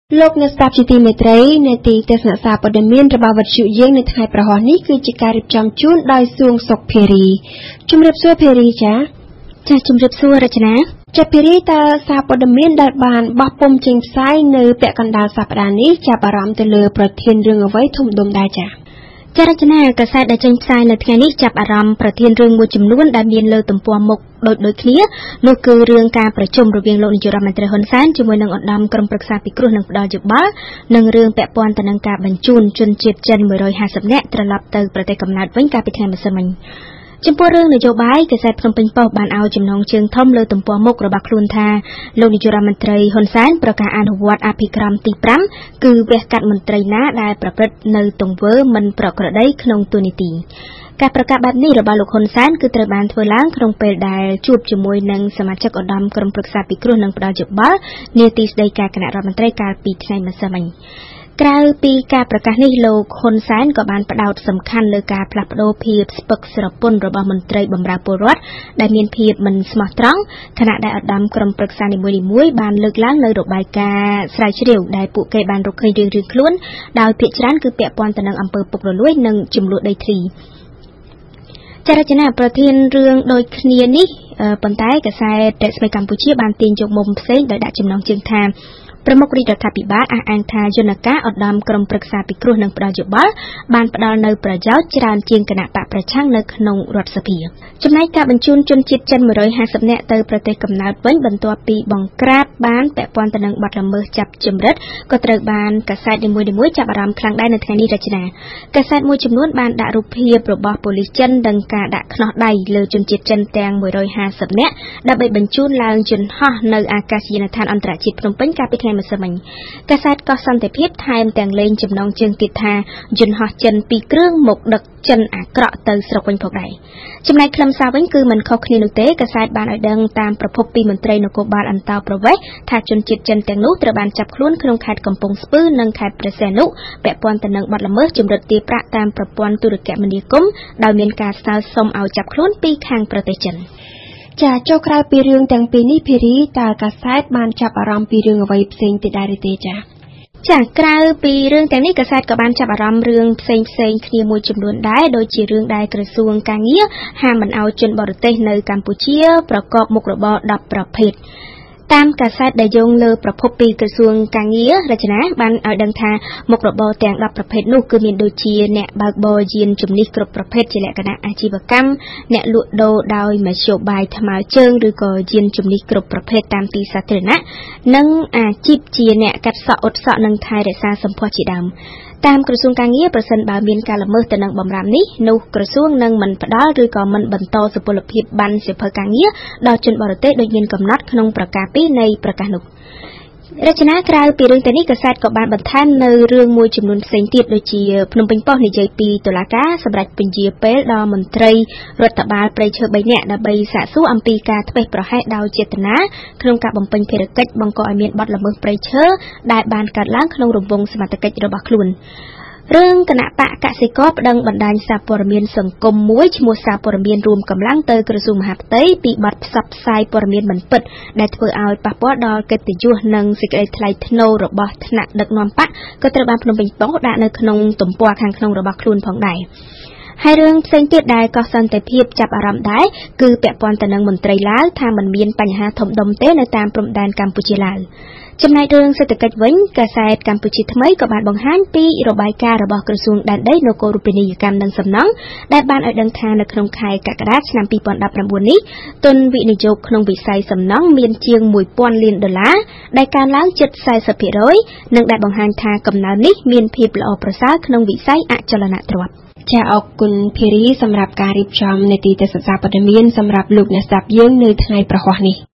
លោកអ្នកស្ដាប់ជាទីមេត្រីនៃទីទស្សនសាព័ត៌មានរបស់វិទ្យុយើងនៅថ្ងៃប្រហោះនេះគឺជាការរៀបចំជូនដោយសួងសុខភារីជំរាបសួរភារីចាជំរាបសួររចនាចាភារីតើសារព័ត៌មានដែលបានបោះពុម្ពចេញផ្សាយនៅពាក់កណ្ដាលសប្តាហ៍នេះចាប់អារម្មណ៍ទៅលើប្រធានរឿងអ្វីធំដុំដែរចារចនាកាសែតដែលចេញផ្សាយនៅថ្ងៃនេះចាប់អារម្មណ៍ប្រធានរឿងមួយចំនួនដែលមានលើទំព័រមុខដូចគ្នានោះគឺរឿងការប្រជុំរវាងលោកនាយករដ្ឋមន្ត្រីហ៊ុនសែនជាមួយនឹងឧត្តមក្រុមប្រឹក្សាពិគ្រោះនិងផ្ដល់យោបល់និងរឿងពាក់ព័ន្ធទៅនឹងការបញ្ជូនជនជាតិចិន150នាក់ត្រឡប់ទៅប្រទេសកំណើតវិញកាលពីថ្ងៃម្សិលមិញចំពោះរឿងនយោបាយកាសែតភ្នំពេញប៉ុស្តិ៍បានឲ្យចំណងជើងធំលើទំព័រមុខរបស់ខ្លួនថាលោកនាយករដ្ឋមន្ត្រីហ៊ុនសែនប្រកាសអនុវត្តអភិក្រមទី5គឺវះកាត់មន្ត្រីណាដែលប្រព្រឹត្តនៅទង្វើមិនប្រក្រតីក្នុងទូនីតិការប្រកាសបែបនេះរបស់លោកហ៊ុនសែនគឺត្រូវបានធ្វើឡើងក្នុងពេលដែលជួបជាមួយនឹងសមាជិកឧត្តមក្រុមប្រឹក្សាពិគ្រោះនិងផ្ដល់យោបល់នាទីស្តីការគណៈរដ្ឋមន្ត្រីកាលពីថ្ងៃម្សិលមិញក្រៅពីការប្រកាសនេះលោកហ៊ុនសែនក៏បានផ្ដោតសំខាន់លើការផ្លាស់ប្ដូរភាពស្ពឹកស្រពន់របស់មន្ត្រីបម្រើពលរដ្ឋដែលមានភាពមិនស្មោះត្រង់ខណៈដែលឧត្តមក្រុមប្រឹក្សានីមួយៗបានលើកឡើងនៅរបាយការណ៍ស្រាវជ្រាវដែលពួកគេបានរកឃើញរៀងៗខ្លួនដោយភាគច្រើនគឺពាក់ព័ន្ធទៅនឹងអំពើពុករលួយនិងចំនួនដីធ្លីរចនាប្រធានរឿងដូចគ្នានេះប៉ុន្តែកាសែតស្មីកម្ពុជាបានទាញយកមុំផ្សេងដោយដាក់ចំណងជើងថាប្រមុខរាជរដ្ឋាភិបាលអះអាងថាយន្តការឧត្តមក្រុមប្រឹក្សាពិគ្រោះនិងផ្ដល់យោបល់បានផ្ដល់នៅប្រយោជន៍ច្រើនជាងគណៈបកប្រឆាំងនៅក្នុងរដ្ឋសភាចំណែកការបញ្ជូនជនជាតិចិន150នាក់ទៅប្រទេសកំណើតវិញបន្ទាប់ពីបង្ក្រាបបានពាក់ព័ន្ធទៅនឹងបទល្មើសចាប់ចម្រិតក៏ត្រូវបានកាសែតនីមួយៗចាប់អារម្មណ៍ខ្លាំងដែរនៅថ្ងៃនេះរចនាកាសែតមួយចំនួនបានដាក់រូបភាពរបស់ប៉ូលីសចិននិងការដាក់ខ្នោះដៃលើជនជាតិចិនទាំង150នាក់ដើម្បីបញ្ជូនឡើងយន្តហោះនៅអាកាសយានដ្ឋានអន្តរជាតិភ្នំពេញកាលពីថ្ងៃម្សិលមិញកាសែតក៏សន្តិភាពថែមទាំងលេងចំណងជើងទៀតថាយន្តហោះចិន2គ្រឿងមកដឹកចិនអាក្រក់ទៅស្រុកវិញផងដែរចំណែកខ្លឹមសារវិញគឺមិនខុសគ្នានោះទេកាសែតបានឲ្យដឹងតាមប្រភពពីមន្ត្រីនគរបាលអន្តរប្រវេសន៍ថាជនជាតិចិនទាំងនោះត្រូវបានចាប់ខ្លួនក្នុងខេត្តកំពង់ស្ពឺនិងខេត្តព្រះសីហនុពាក់ព័ន្ធទៅនឹងបទល្មើសចម្រិតទារប្រាក់តាមប្រព័ន្ធទូរគមនាគមន៍ដោយមានការស្នើសុំឲ្យចាប់ខ្លួនពីខាងប្រទេសចិនចុះក្រៅពីរឿងទាំងពីរនេះភារីតើកាសែតបានចាប់អារម្មណ៍ពីរឿងអ្វីផ្សេងទៀតដែរទេក្រៅពីរឿងទាំងនេះកាសែតក៏បានចាប់អារម្មណ៍រឿងផ្សេងគ្នាមួយចំនួនដែរដូចជារឿងដែលក្រសួងកាងារហាមមិនឲ្យជនបរទេសនៅកម្ពុជាប្រកបមុខរបរ10ប្រភេទតាមកាសែតដែលយោងលើប្រភពពីក្រសួងកាងាររចនាបានឲ្យដឹងថាមុខរបរទាំង10ប្រភេទនោះគឺមានដូចជាអ្នកបើកបរយានជំនិះគ្រប់ប្រភេទជាលក្ខណៈអាជីវកម្មអ្នកលក់ដូរដោយមធ្យោបាយថ្មើរជើងឬក៏យានជំនិះគ្រប់ប្រភេទតាមទីសាធារណៈនិងអាជីពជាអ្នកកាត់សក់អ៊ុតសក់និងថែរក្សាសម្ផស្សជាដើមតាមក្រសួងកាងារប្រសិនបើមានការល្មើសទៅនឹងបម្រាមនេះនោះក្រសួងនឹងមិនផ្ដល់ឬក៏មិនបន្តសុពលភាពប័ណ្ណសៀវភៅកាងារដល់ជនបរទេសដូចមានកំណត់ក្នុងប្រកាស2នៃប្រកាសនោះរចនាក្រៅពីរឿងទាំងនេះកាសែតក៏បានបន្ថែមនៅរឿងមួយចំនួនផ្សេងទៀតដូចជាភ្នំពេញប៉ុស្តិ៍និយាយពីតុលាការសម្រាប់ពន្យាពេលដល់មន្ត្រីរដ្ឋបាលព្រៃឈើ3នាក់ដើម្បីសាកសួរអំពីការធ្វេសប្រហែសដោយចេតនាក្នុងការបំពេញភារកិច្ចបង្កឲ្យមានបទល្មើសព្រៃឈើដែលបានកើតឡើងក្នុងរង្វង់សមត្ថកិច្ចរបស់ខ្លួនរឿងគណៈបកកសិករប្តឹងបណ្ដាញសារព័ត៌មានសង្គមមួយឈ្មោះសារព័ត៌មានរួមកម្លាំងទៅក្រសួងមហាផ្ទៃពីបទផ្សព្វផ្សាយព័ត៌មានមិនពិតដែលធ្វើឲ្យប៉ះពាល់ដល់កិត្តិយសនិងសេចក្តីថ្លៃថ្នូររបស់ថ្នាក់ដឹកនាំបកក៏ត្រូវបានភ្នំពេញប៉ុស្តិ៍ដាក់នៅក្នុងទំព័រខាងក្នុងរបស់ខ្លួនផងដែរហើយរឿងផ្សេងទៀតដែលក៏សន្តិភាពចាប់អារម្មណ៍ដែរគឺពាក់ព័ន្ធទៅនឹងមន្ត្រីឡាវថាមិនមានបញ្ហាធំដុំទេនៅតាមព្រំដែនកម្ពុជាឡាវចំណែករឿងសេដ្ឋកិច្ចវិញកាសែតកម្ពុជាថ្មីក៏បានបង្ហាញពីរបាយការណ៍របស់ក្រសួងដែនដីនគររូបនីយកម្មនិងសំណង់ដែលបានឲ្យដឹងថានៅក្នុងខែកក្កដាឆ្នាំ2019នេះទុនវិនិយោគក្នុងវិស័យសំណង់មានជាង$1000 លានដែលកើនឡើងជិត 40% និងដែលបង្ហាញថាកំណើននេះមានភាពល្អប្រសើរក្នុងវិស័យអចលនទ្រព្យអរគុណភារីសម្រាប់ការរៀបចំនីតិទស្សនៈព័ត៌មានសម្រាប់លោកអ្នកស្ដាប់យើងនៅថ្ងៃប្រហោះនេះ